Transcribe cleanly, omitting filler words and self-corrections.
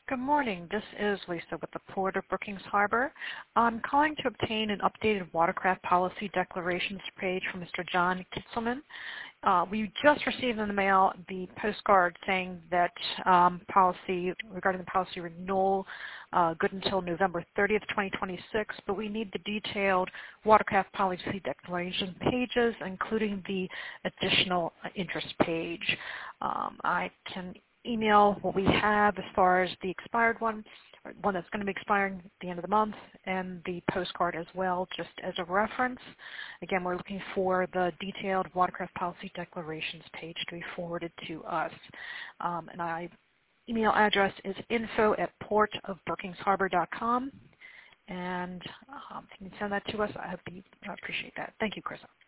Good morning. This is Lisa with the Port of Brookings Harbor. I'm calling to obtain an updated watercraft policy declarations page from Mr. John Kitzelman. We just received in the mail the postcard saying that regarding the policy renewal, good until November 30th, 2026, but we need the detailed watercraft policy declaration pages, including the additional interest page. I can email what we have as far as the expired one that's going to be expiring at the end of the month, and the postcard as well, just as a reference. Again, we're looking for the detailed watercraft policy declarations page to be forwarded to us. And my email address is info@portofbrookingharbor.com. And if you can send that to us, I appreciate that. Thank you, Chris.